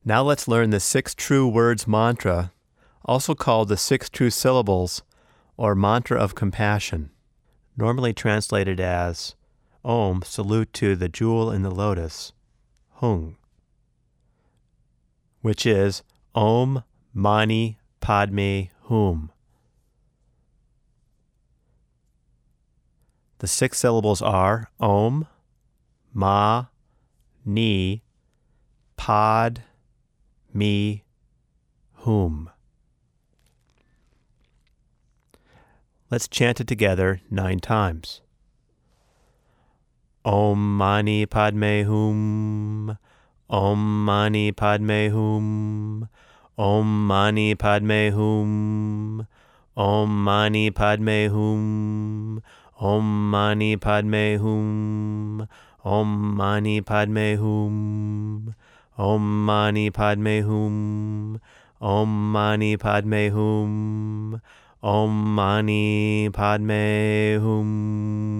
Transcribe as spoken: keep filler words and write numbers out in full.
Now let's learn the six true words mantra, also called the six true syllables, or mantra of compassion, normally translated as Om, salute to the jewel in the lotus, Hung, which is Om Mani Padme Hum. The six syllables are Om, Ma, Ni, Pod, Mi, Hum. Let's chant it together nine times. Om Mani Padme Hum. Om Mani Padme Hum. Om Mani Padme Hum. Om Mani Padme Hum. Om Mani Padme Hum. Om Mani Padme Hum. Om Mani Padme Hum. Om Mani Padme Hum. Om Mani Padme Hum.